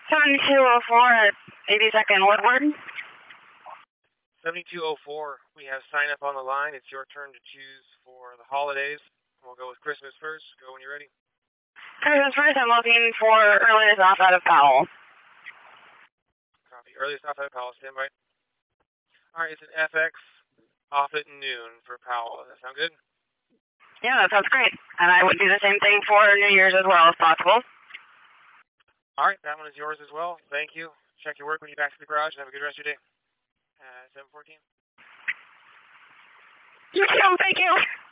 7204 at 82nd Woodward. 7204, we have sign up on the line. It's your turn to choose for the holidays. We'll go with Christmas first. Go when you're ready. Christmas first, I'm looking for earliest off out of Powell. Copy. Earliest off out of Powell. Stand by. All right, it's an FX off at noon for Powell. Does that sound good? Yeah, that sounds great. And I would do the same thing for New Year's as well, if possible. All right, that one is yours as well. Thank you. Check your work when you get back to the garage, and have a good rest of your day. 714. You too, thank you.